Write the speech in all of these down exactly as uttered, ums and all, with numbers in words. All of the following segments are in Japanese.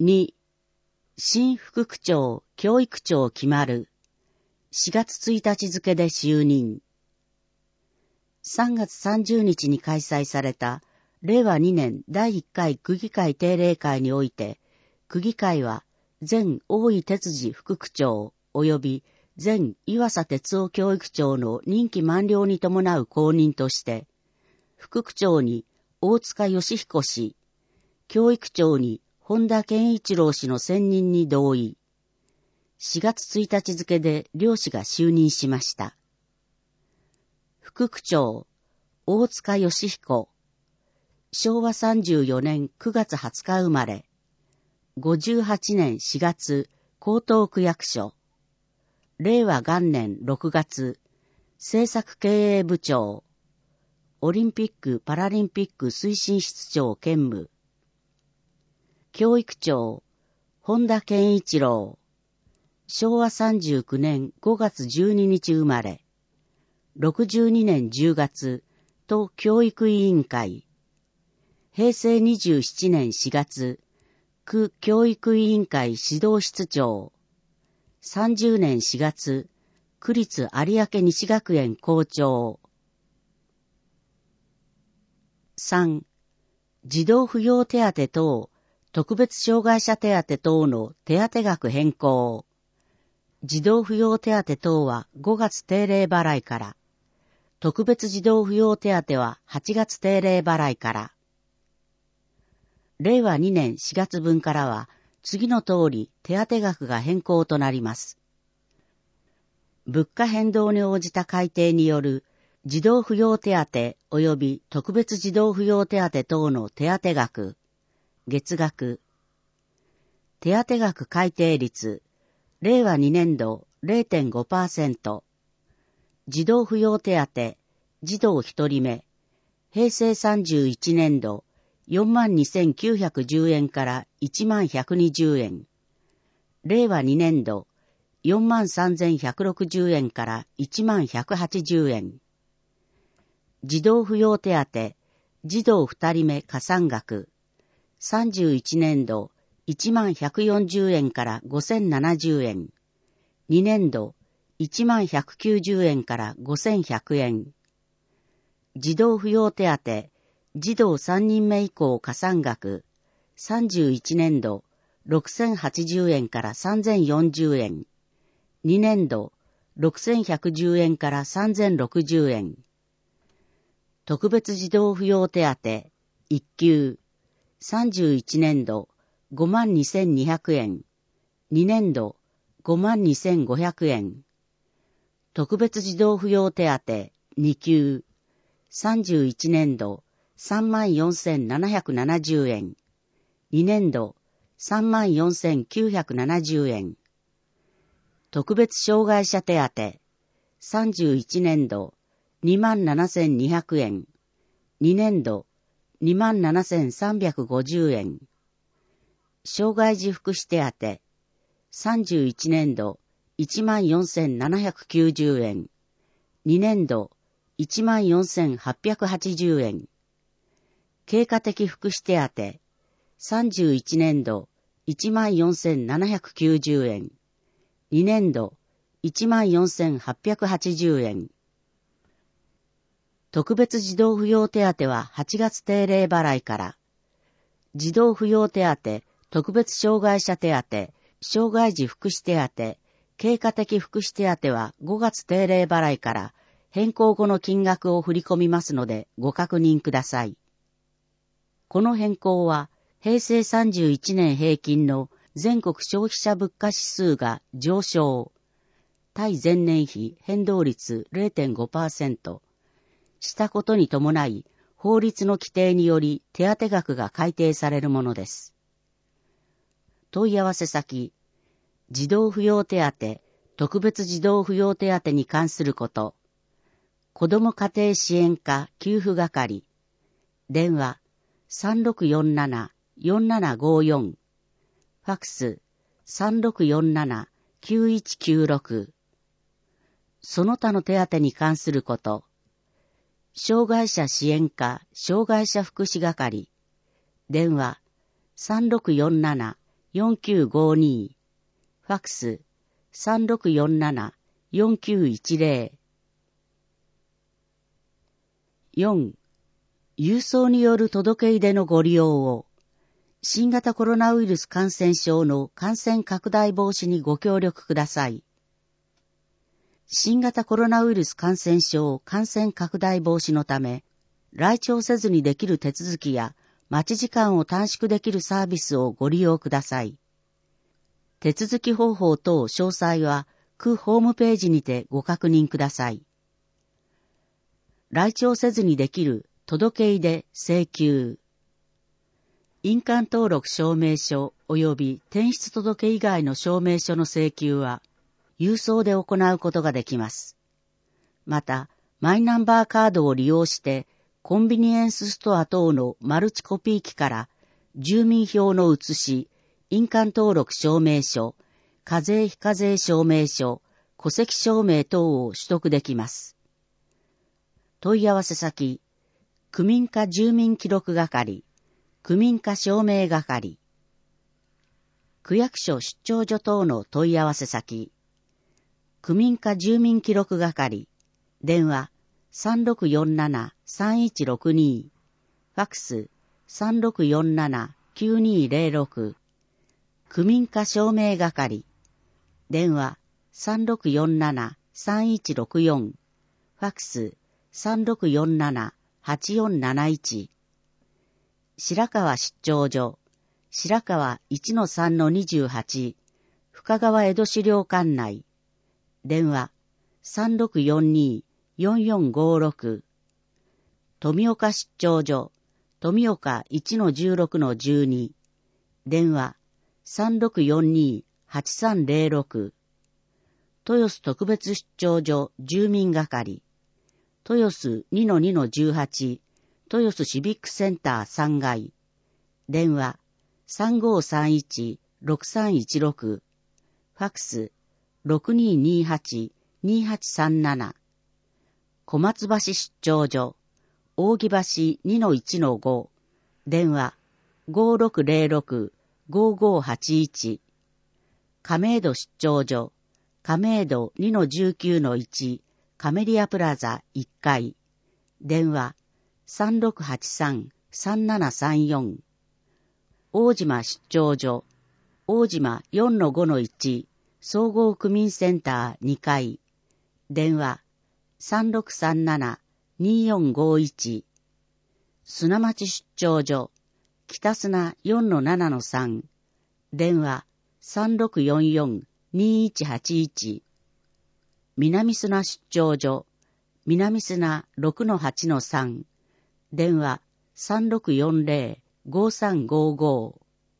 に、新副区長、教育長決まる。しがつついたち付で就任。さんがつさんじゅうにちに開催されたれいわにねんだいいっかい区議会定例会において、区議会は前大井哲司副区長及び前岩佐哲夫教育長の任期満了に伴う後任として、副区長に大塚義彦氏、教育長に本田健一郎氏の選任に同意。しがつついたち付で両氏が就任しました。副区長、大塚義彦、しょうわさんじゅうよねんくがつはつか生まれ、ごじゅうはちねんしがつ江東区役所、れいわがんねんろくがつ政策経営部長、オリンピック・パラリンピック推進室長兼務、教育長、本田健一郎、しょうわさんじゅうきゅうねんごがつじゅうににち生まれ、ろくじゅうにねんじゅうがつ都教育委員会、へいせいにじゅうななねんしがつ区教育委員会指導室長、さんじゅうねんしがつ区立有明西学園校長。さん. 児童扶養手当等特別障害者手当等の手当額変更。児童扶養手当等はごがつ定例払いから、特別児童扶養手当ははちがつ定例払いから。れいわにねんしがつぶんからは次の通り手当額が変更となります。物価変動に応じた改定による児童扶養手当及び特別児童扶養手当等の手当額、月額。手当額改定率、れいわにねんど れいてんごパーセント。児童扶養手当、児童ひとりめ、へいせいさんじゅういちねんどよんまんにせんきゅうひゃくじゅうえんからいちまんひゃくにじゅうえん。れいわにねんどよんまんさんぜんひゃくろくじゅうえんからいちまんひゃくはちじゅうえん。児童扶養手当、児童ふたりめ加算額、さんじゅういちねんどいちまんひゃくよんじゅうえんからごせんななじゅうえん。にねんどいちまんひゃくきゅうじゅうえんからごせんひゃくえん。児童扶養手当、児童さんにんめ以降加算額、さんじゅういちねんどろくせんはちじゅうえんからさんぜんよんじゅうえん。にねんどろくせんひゃくじゅうえんからさんぜんろくじゅうえん。特別児童扶養手当、いっきゅう、さんじゅういちねんどごまんにせんにひゃくえん。にねんどごまんにせんごひゃくえん。特別児童扶養手当、にきゅう、さんじゅういちねんどさんまんよんせんななひゃくななじゅうえん。にねんどさんまんよんせんきゅうひゃくななじゅうえん。特別障害者手当、さんじゅういちねんどにまんななせんにひゃくえん。にねんどにまんななせんさんびゃくごじゅうえん。障害児福祉手当、さんじゅういちねんどいちまんよんせんななひゃくきゅうじゅうえん。にねんどいちまんよんせんはっぴゃくはちじゅうえん。経過的福祉手当、さんじゅういちねんどいちまんよんせんななひゃくきゅうじゅうえん。にねんどいちまんよんせんはっぴゃくはちじゅうえん。特別児童扶養手当ははちがつ定例払いから、児童扶養手当、特別障害者手当、障害児福祉手当、経過的福祉手当はごがつ定例払いから変更後の金額を振り込みますのでご確認ください。この変更はへいせいさんじゅういちねん平均の全国消費者物価指数が上昇、対前年比変動率 れいてんごパーセント したことに伴い、法律の規定により手当額が改定されるものです。問い合わせ先、児童扶養手当、特別児童扶養手当に関すること、子ども家庭支援課給付係、電話 さんろくよんななよんななごよん、ファックス さんろくよんななきゅういちきゅうろく、その他の手当に関すること、障害者支援課障害者福祉係、電話 さんろくよんななよんきゅうごに、ファックス さんろくよんなな よんきゅういちゼロ。よん、郵送による届け出でのご利用を、新型コロナウイルス感染症の感染拡大防止にご協力ください。新型コロナウイルス感染症感染拡大防止のため、来庁せずにできる手続きや待ち時間を短縮できるサービスをご利用ください。手続き方法等詳細は、区ホームページにてご確認ください。来庁せずにできる届け出請求。印鑑登録証明書及び転出届以外の証明書の請求は、郵送で行うことができます。また、マイナンバーカードを利用して、コンビニエンスストア等のマルチコピー機から住民票の写し、印鑑登録証明書、課税非課税証明書、戸籍証明等を取得できます。問い合わせ先、区民課住民記録係、区民課証明係、区役所出張所等の問い合わせ先、区民課住民記録係、電話 さんろくよんなな さんいちろくに、ファックス さんろくよんなな きゅうにゼロろく、区民課証明係、電話 さんろくよんなな さんいちろくよん、ファックス さんろくよんなな はちよんなないち、白川出張所、白川 いちのさんのにじゅうはち、深川江戸資料館内、電話 さんろくよんに よんよんごろく、富岡出張所、富岡 いちのじゅうろくのじゅうに、電話 さんろくよんに はちさんゼロろく、豊洲特別出張所住民係、豊洲 にのにのじゅうはち、豊洲シビックセンターさん階、電話 さんごさんいち ろくさんいちろく、ファックス ろくにーにーはち にーはちさんなな、小松橋出張所、扇橋 にのいちのご、電話 ごろくゼロろく ごごはちいち、亀戸出張所、亀戸 にのじゅうきゅうのいち、カメリアプラザいっかい、電話 さんろくはちさん さんななさんよん、大島出張所、大島 よんのごのいち、総合区民センターにかい、電話 さんろくさんなな にーよんごいち、砂町出張所、北砂 よんのななのさん、電話 さんろくよんよん にーいちはちいち、南砂出張所、南砂 ろくのはちのさん、電話 さんろくよんゼロ ごさんごご。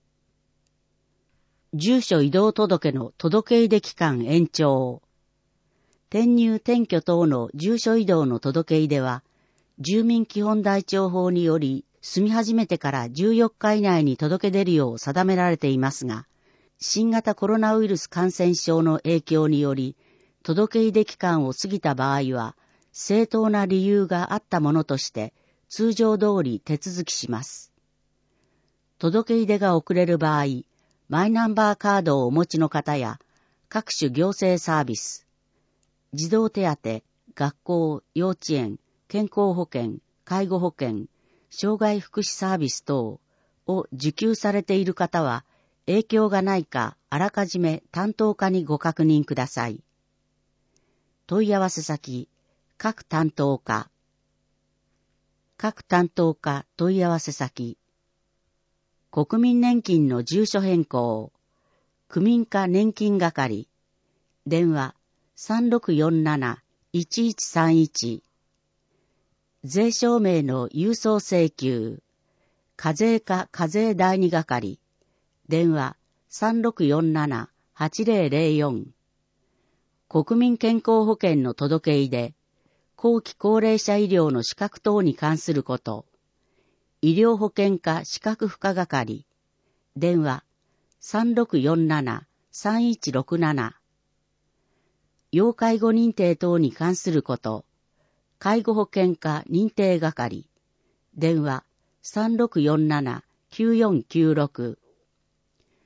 住所異動届の届け出期間延長。転入転居等の住所異動の届け出は、住民基本台帳法により住み始めてからじゅうよっか以内に届け出るよう定められていますが、新型コロナウイルス感染症の影響により、届け出期間を過ぎた場合は、正当な理由があったものとして、通常通り手続きします。届け出が遅れる場合、マイナンバーカードをお持ちの方や、各種行政サービス、児童手当、学校、幼稚園、健康保険、介護保険、障害福祉サービス等を受給されている方は、影響がないかあらかじめ担当課にご確認ください。問い合わせ先、各担当課。各担当課問い合わせ先。国民年金の住所変更。区民課年金係。電話 さんろくよんなな いちいちさんいち。税証明の郵送請求。課税課課税第二係。電話 さんろくよんなな はちゼロゼロよん。国民健康保険の届け出。後期高齢者医療の資格等に関すること。医療保険課資格付加係。電話 さんろくよんなな さんいちろくなな。要介護認定等に関すること。介護保険課認定係。電話 さんろくよんなな きゅうよんきゅうろく。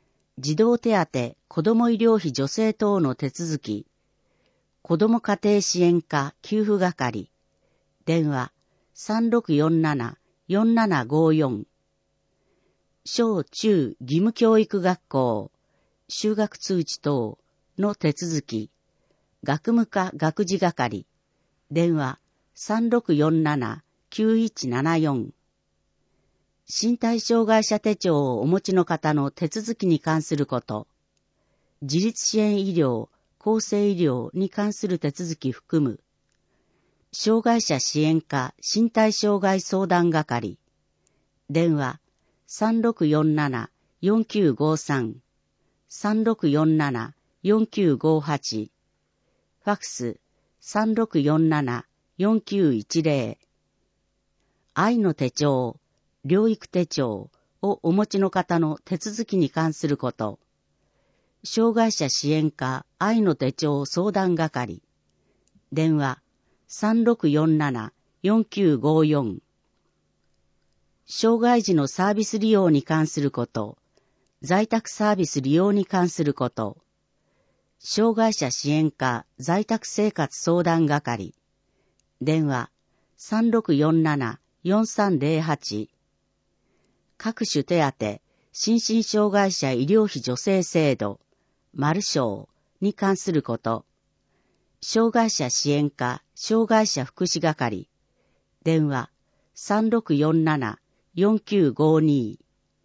児童手当、子ども医療費助成等の手続き、子ども家庭支援課給付係、電話 さんろくよんなな よんななごよん、小中義務教育学校、就学通知等の手続き、学務課学事係、電話 さんろくよんなな きゅういちななよん、身体障害者手帳をお持ちの方の手続きに関すること、自立支援医療、厚生医療に関する手続き含む、障害者支援課身体障害相談係、電話 さんろくよんなな よんきゅうごさん、さんろくよんなな よんきゅうごはち、ファックス さんろくよんなな よんきゅういちぜろ、愛の手帳、療育手帳をお持ちの方の手続きに関すること、障害者支援課愛の手帳相談係、電話 さんろくよんなな よんきゅうごよん、障害児のサービス利用に関すること、在宅サービス利用に関すること、障害者支援課在宅生活相談係、電話 さんろくよんなな よんさんぜろはち、各種手当、心身障害者医療費助成制度、マル省に関すること、障害者支援課障害者福祉係、電話 さんろくよんなな よんきゅうごに、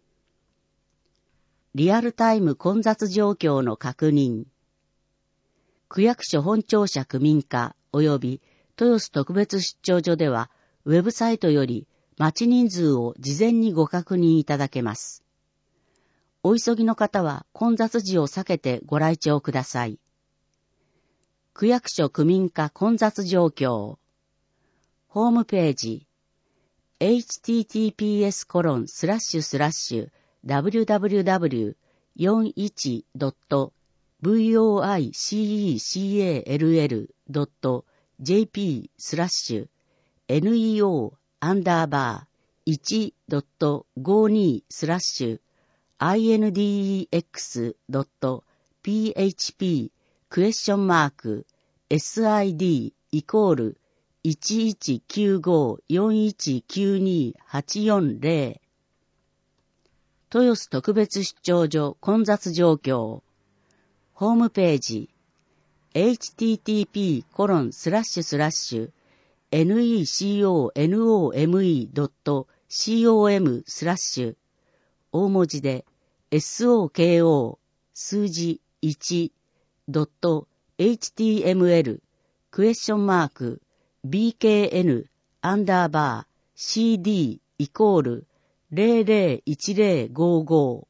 リアルタイム混雑状況の確認、区役所本庁舎区民課及び豊洲特別出張所では、ウェブサイトより待ち人数を事前にご確認いただけます。お急ぎの方は混雑時を避けてご来庁ください。区役所区民課混雑状況。ホームページ エイチティーティーピーエスコロンスラッシュスラッシュダブリューダブリューダブリューよんじゅういちドットブイオーアイシーイーシーエーエルエルドットジェーピースラッシュエヌイーオーアンダーバーいちドットごにスラッシュアイエヌディーエックスドットピーエイチピークエスチョンマーク エスアイディー イコールいちいちきゅうご よんいちきゅうに はちよんぜろ、豊洲特別出張所混雑状況。ホームページ エイチティーティーピーコロンスラッシュスラッシュエヌイーシーオーエヌオーエムイードットシーオーエムスラッシュ大文字で エスオーケーオー 数字いちドット エイチティーエムエル クエスチョンマーク ビーケーエヌ アンダーバー シーディー イコールゼロゼロいちゼロごご。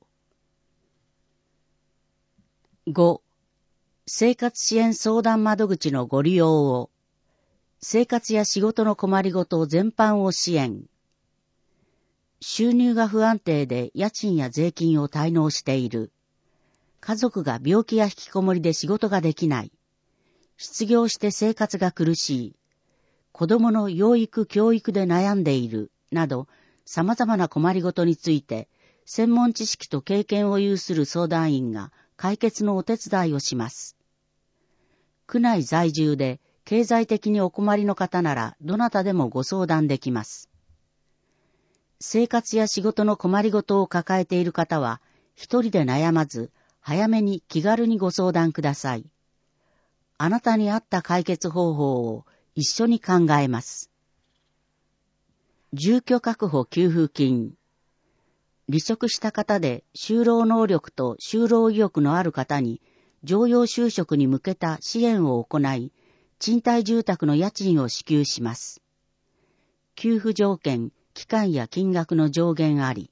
ご. 生活支援相談窓口のご利用を。生活や仕事の困りごと全般を支援。収入が不安定で家賃や税金を滞納している。家族が病気や引きこもりで仕事ができない。失業して生活が苦しい。子供の養育教育で悩んでいる。など、様々な困りごとについて、専門知識と経験を有する相談員が解決のお手伝いをします。区内在住で経済的にお困りの方ならどなたでもご相談できます。生活や仕事の困りごとを抱えている方は、一人で悩まず、早めに気軽にご相談ください。あなたに合った解決方法を一緒に考えます。住居確保給付金。離職した方で就労能力と就労意欲のある方に常用就職に向けた支援を行い、賃貸住宅の家賃を支給します。給付条件、期間や金額の上限あり。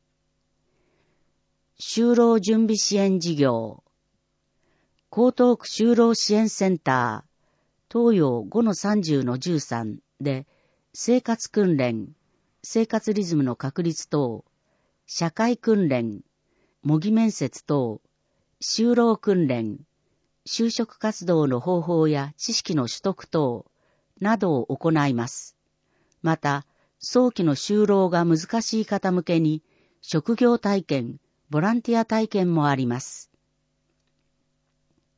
就労準備支援事業。江東区就労支援センター、東洋 ごのさんじゅうのじゅうさん で、生活訓練、生活リズムの確立等、社会訓練、模擬面接等、就労訓練、就職活動の方法や知識の取得等などを行います。また、早期の就労が難しい方向けに、職業体験、ボランティア体験もあります。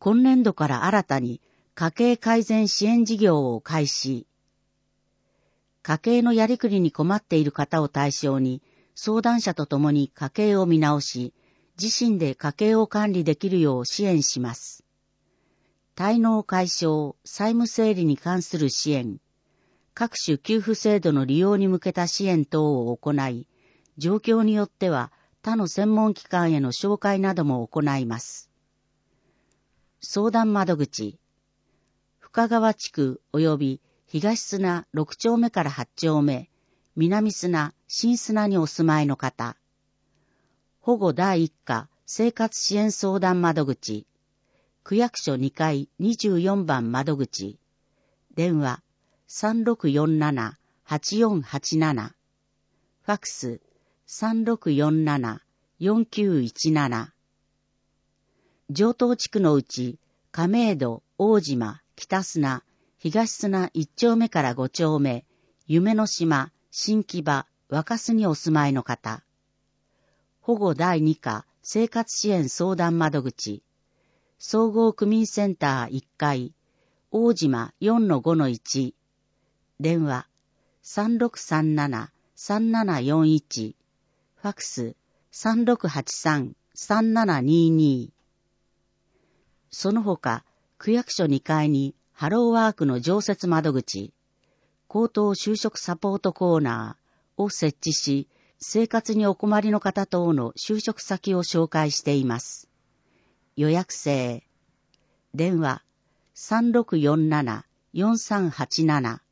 今年度から新たに家計改善支援事業を開始。家計のやりくりに困っている方を対象に、相談者と共に家計を見直し、自身で家計を管理できるよう支援します。滞納解消、債務整理に関する支援、各種給付制度の利用に向けた支援等を行い、状況によっては他の専門機関への紹介なども行います。相談窓口、深川地区及び東砂ろく丁目からはち丁目、南砂、新砂にお住まいの方、保護第一課生活支援相談窓口、区役所にかいにじゅうよん番窓口、電話 さんろくよんななはちよんはちなな、ファクス さんろくよんななよんきゅういちなな。城東地区のうち亀戸、大島、北砂、東砂いち丁目からご丁目、夢の島、新木場、若洲にお住まいの方、保護第二課生活支援相談窓口、総合区民センターいっかい、大島 よんのごのいち、電話 さんろくさんななさんななよんいち、ファクス さんろくはちさんさんななにに。その他、区役所にかいにハローワークの常設窓口、高等就職サポートコーナーを設置し、生活にお困りの方等の就職先を紹介しています。予約制。電話 さんろくよんななよんさんはちなな。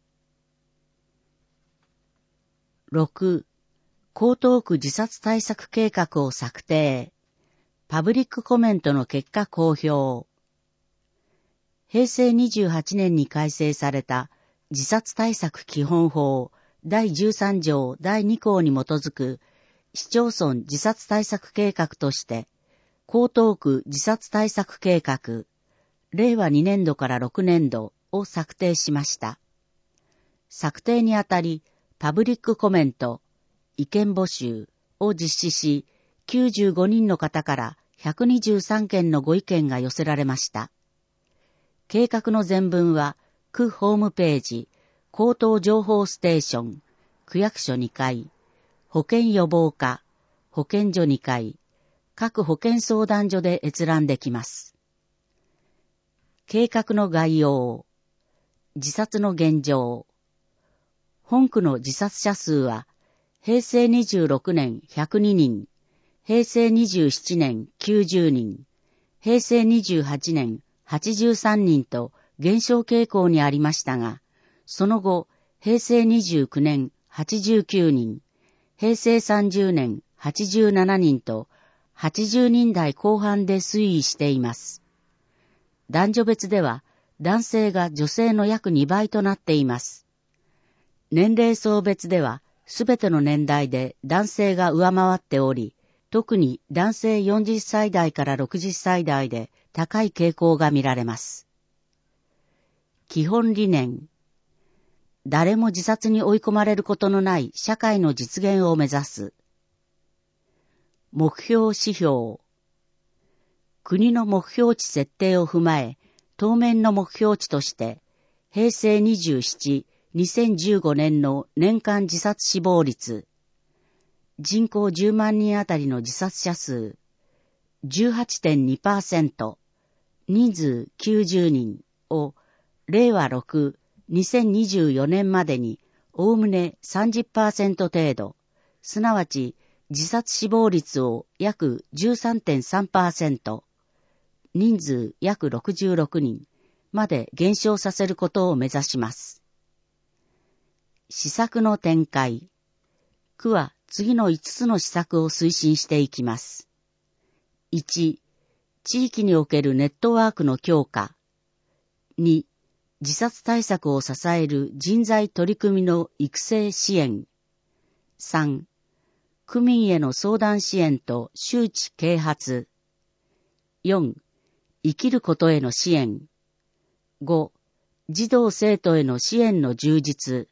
ろく. 江東区自殺対策計画を策定。パブリックコメントの結果公表。へいせいにじゅうはちねんに改正された自殺対策基本法だいじゅうさん条だいに項に基づく市町村自殺対策計画として、江東区自殺対策計画、れいわにねんどからろくねんどを策定しました。策定にあたり、パブリックコメント、意見募集を実施し、きゅうじゅうごにんの方からひゃくにじゅうさんけんのご意見が寄せられました。計画の全文は、区ホームページ、江東情報ステーション、区役所にかい、保健予防課、保健所にかい、各保健相談所で閲覧できます。計画の概要、自殺の現状、本区の自殺者数は、へいせいにじゅうろくねんひゃくににん、へいせいにじゅうななねんきゅうじゅうにん、へいせいにじゅうはちねんはちじゅうさんにんと減少傾向にありましたが、その後、へいせいにじゅうきゅうねんはちじゅうきゅうにん、へいせいさんじゅうねんはちじゅうななにんとはちじゅうにんだいこう半で推移しています。男女別では男性が女性の約にばいとなっています。年齢層別ではすべての年代で男性が上回っており、特に男性よんじゅっさいだいからろくじゅっさいだいで高い傾向が見られます。基本理念。誰も自殺に追い込まれることのない社会の実現を目指す。目標指標。国の目標値設定を踏まえ、当面の目標値として、へいせいにじゅうなな、にせんじゅうごねんの年間自殺死亡率、人口じゅうまんにんあたりの自殺者数、じゅうはちてんにパーセント、人数きゅうじゅうにんを、れいわろく、にせんにじゅうよねんまでに、おおむね さんじゅっパーセント 程度、すなわち自殺死亡率を約 じゅうさんてんさんパーセント、人数約ろくじゅうろくにんまで減少させることを目指します。施策の展開。区は次のいつつの施策を推進していきます。いち、地域におけるネットワークの強化。に、自殺対策を支える人材取り組みの育成支援。さん、区民への相談支援と周知啓発。よん、生きることへの支援。ご、児童生徒への支援の充実。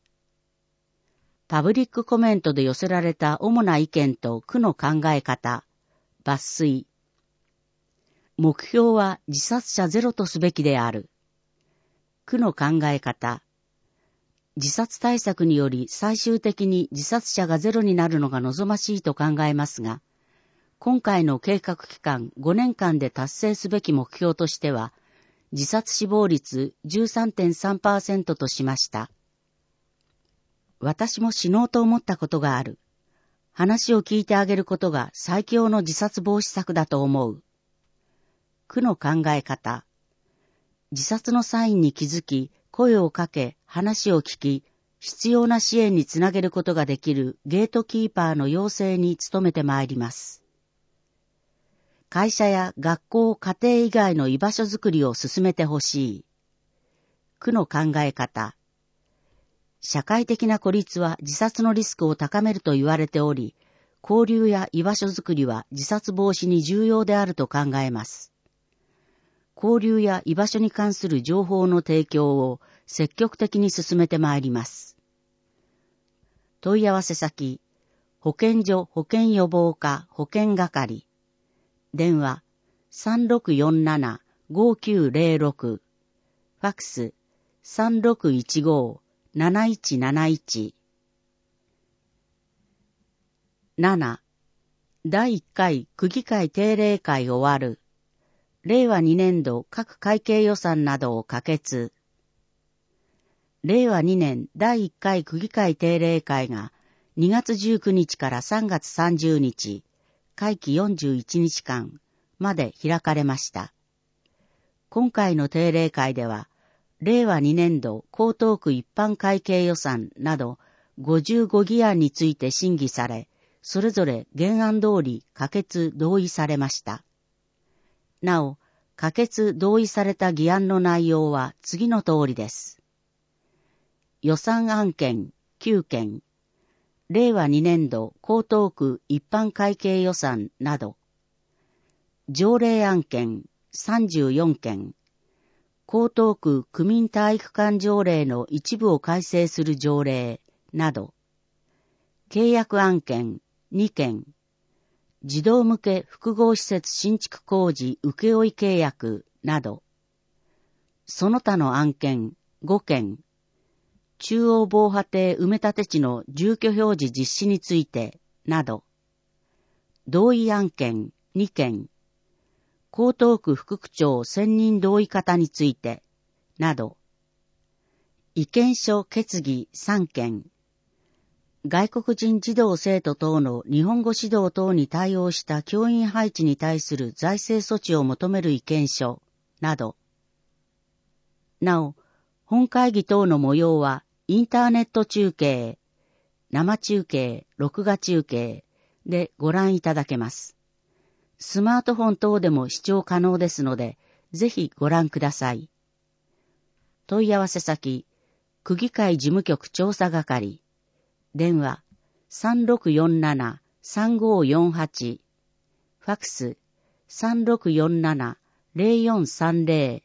パブリックコメントで寄せられた主な意見と区の考え方、抜粋。 目標は自殺者ゼロとすべきである。区の考え方。自殺対策により最終的に自殺者がゼロになるのが望ましいと考えますが、今回の計画期間ごねんかんで達成すべき目標としては、自殺死亡率 じゅうさんてんさんパーセント としました。私も死のうと思ったことがある。話を聞いてあげることが最強の自殺防止策だと思う。区の考え方。自殺のサインに気づき、声をかけ、話を聞き、必要な支援につなげることができるゲートキーパーの養成に努めてまいります。会社や学校、家庭以外の居場所づくりを進めてほしい。区の考え方。社会的な孤立は自殺のリスクを高めると言われており、交流や居場所づくりは自殺防止に重要であると考えます。交流や居場所に関する情報の提供を積極的に進めてまいります。問い合わせ先、保健所保健予防課保健係。電話 さんろくよんななごきゅうぜろろく。ファックス さんろくいちごなないちなないち。なな. だいいっかい区議会定例会終わる。れいわにねんど各会計予算などを可決。れいわにねんだいいっかい区議会定例会がにがつじゅうくにちからさんがつさんじゅうにち、会期よんじゅういちにちかんまで開かれました。今回の定例会では、れいわにねんど江東区一般会計予算などごじゅうごぎあんについて審議され、それぞれ原案通り可決同意されました。なお、可決同意された議案の内容は次の通りです。予算案件きゅうけん、れいわにねんど江東区一般会計予算など、条例案件さんじゅうよんけん、江東区区民体育館条例の一部を改正する条例など、契約案件にけん、児童向け複合施設新築工事請負契約など、その他の案件ごけん、中央防波堤埋め立て地の住居表示実施についてなど、同意案件にけん、江東区副区長選任同意方についてなど、意見書決議さんけん、外国人児童生徒等の日本語指導等に対応した教員配置に対する財政措置を求める意見書など、なお、本会議等の模様はインターネット中継、生中継、録画中継でご覧いただけます。スマートフォン等でも視聴可能ですので、ぜひご覧ください。問い合わせ先、区議会事務局調査係、電話 さんろくよんななさんごよんはち、ファックス さんろくよんななぜろよんさんぜろ。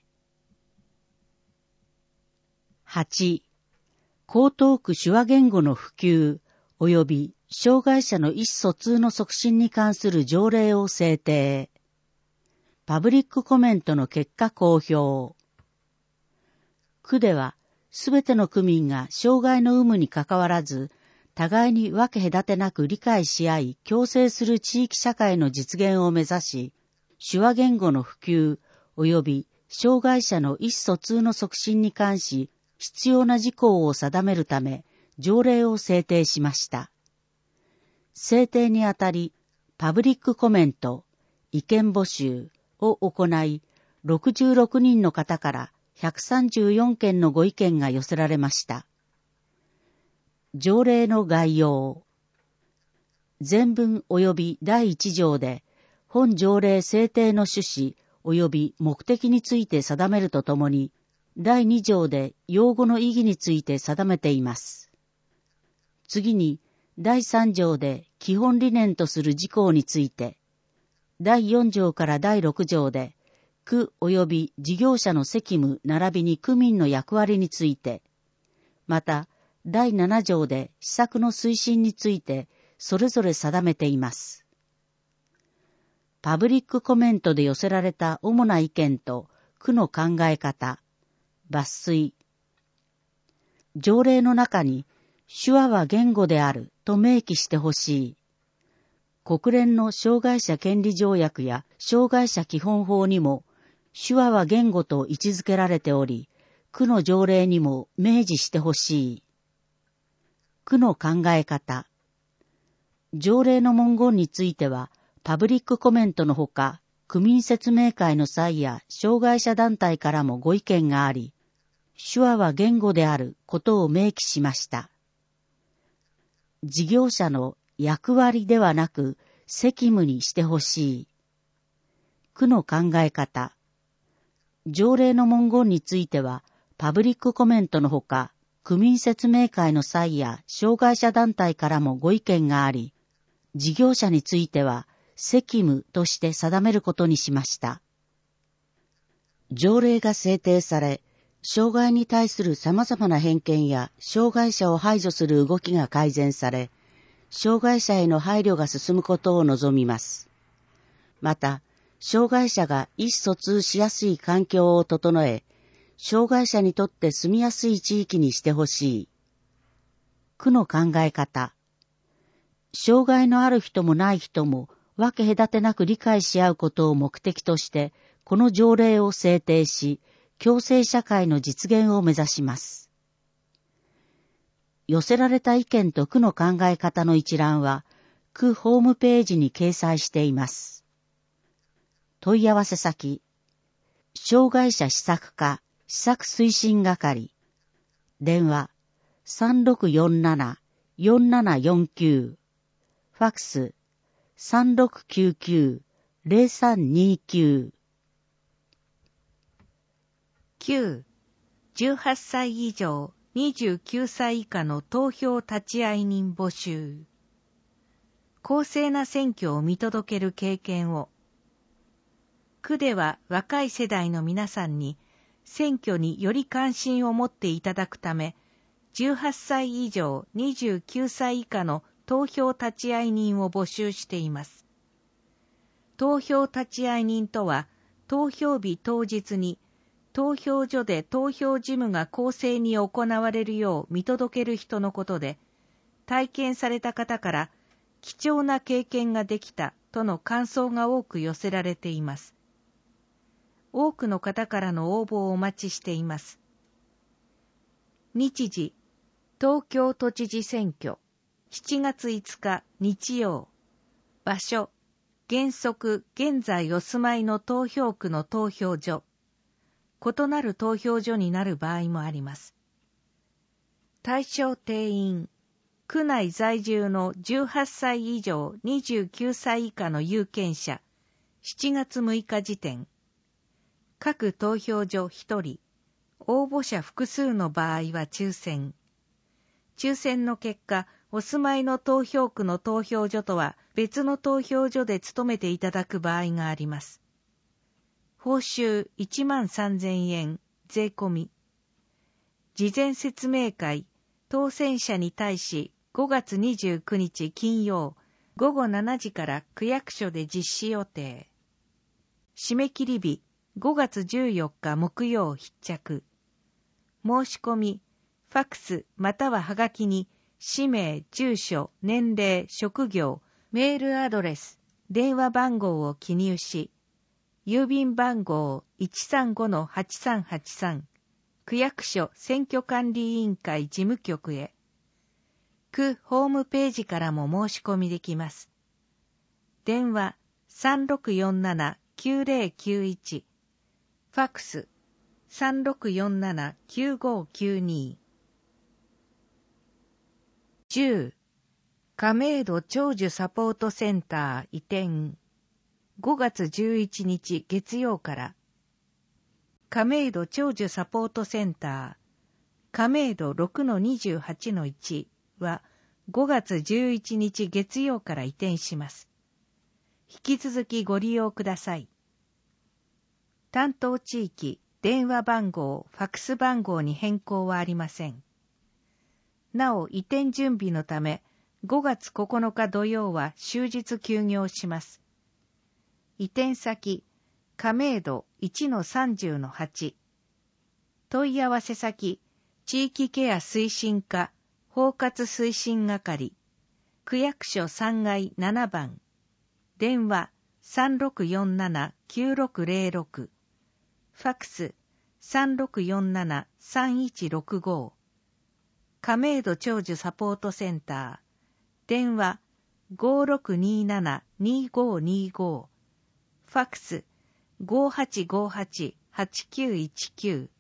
はち. 江東区手話言語の普及及び障害者の意思疎通の促進に関する条例を制定。パブリックコメントの結果公表。区では、すべての区民が障害の有無にかかわらず、互いに分け隔てなく理解し合い、共生する地域社会の実現を目指し、手話言語の普及及び障害者の意思疎通の促進に関し、必要な事項を定めるため、条例を制定しました。制定にあたり、パブリックコメント、意見募集を行い、ろくじゅうろくにんの方からひゃくさんじゅうよんけんのご意見が寄せられました。条例の概要。前文及びだいいち条で、本条例制定の趣旨及び目的について定めるとともに、だいに条で用語の意義について定めています。次に、だいさん条で基本理念とする事項について、だいよん条からだいろく条で、区及び事業者の責務並びに区民の役割について、また、だいなな条で施策の推進について、それぞれ定めています。 パブリックコメントで寄せられた主な意見と区の考え方、抜粋。条例の中に手話は言語であると明記してほしい。国連の障害者権利条約や障害者基本法にも手話は言語と位置づけられており、区の条例にも明示してほしい。区の考え方。条例の文言については、パブリックコメントのほか、区民説明会の際や障害者団体からもご意見があり、手話は言語であることを明記しました。事業者の役割ではなく責務にしてほしい。区の考え方。条例の文言については、パブリックコメントのほか、区民説明会の際や障害者団体からもご意見があり、事業者については責務として定めることにしました。条例が制定され、障害に対する様々な偏見や障害者を排除する動きが改善され、障害者への配慮が進むことを望みます。また、障害者が意思疎通しやすい環境を整え、障害者にとって住みやすい地域にしてほしい。区の考え方。障害のある人もない人も分け隔てなく理解し合うことを目的として、この条例を制定し、共生社会の実現を目指します。寄せられた意見と区の考え方の一覧は、区ホームページに掲載しています。問い合わせ先、障害者施策課、施策推進係、電話 さんろくよんなな よんななよんきゅう、ファックス さんろくきゅうきゅう ゼロさんにきゅう。 きゅう、じゅうはっさい以上にじゅうきゅうさい以下の投票立会人募集。公正な選挙を見届ける経験を。区では若い世代の皆さんに選挙により関心を持っていただくため、じゅうはっさい以上にじゅうきゅうさい以下の投票立会人を募集しています。投票立会人とは、投票日当日に投票所で投票事務が公正に行われるよう見届ける人のことで、体験された方から貴重な経験ができたとの感想が多く寄せられています。多くの方からの応募をお待ちしています。日時、東京都知事選挙、しちがついつか日曜。場所、原則現在お住まいの投票区の投票所。異なる投票所になる場合もあります。対象定員、区内在住のじゅうはっさい以上にじゅうきゅうさい以下の有権者、しちがつむいか時点。各投票所ひとり、応募者複数の場合は抽選。抽選の結果、お住まいの投票区の投票所とは別の投票所で務めていただく場合があります。報酬いちまんさんぜんえん、税込み。事前説明会、当選者に対しごがつにじゅうくにち金曜ごごしちじから区役所で実施予定。締め切り日ごがつじゅうよっか木曜必着。申し込み、ファックスまたははがきに氏名、住所、年齢、職業、メールアドレス、電話番号を記入し、郵便番号 いちさんごのはちさんはちさん 区役所選挙管理委員会事務局へ。区ホームページからも申し込みできます。電話 さんろくよんななきゅうぜろきゅういち、ファックス さんろくよんななきゅうごきゅうに。じゅう、亀戸長寿サポートセンター移転。ごがつじゅういちにち月曜から。亀戸長寿サポートセンター、亀戸 ろくのにじゅうはちのいち はごがつじゅういちにち月曜から移転します。引き続きご利用ください。担当地域、電話番号、ファックス番号に変更はありません。なお、移転準備のため、ごがつここのか土曜は終日休業します。 移転先、亀戸 いちのさんじゅうのはち。問い合わせ先、地域ケア推進課、包括推進係、区役所さんがいななばん。電話 さんろくよんななきゅうろくぜろろく。ファックス さんろくよんななさんいちろくご。亀戸長寿サポートセンター。電話 ごろくにななにごにご。ファックス ごはちごはちはちきゅういちきゅう。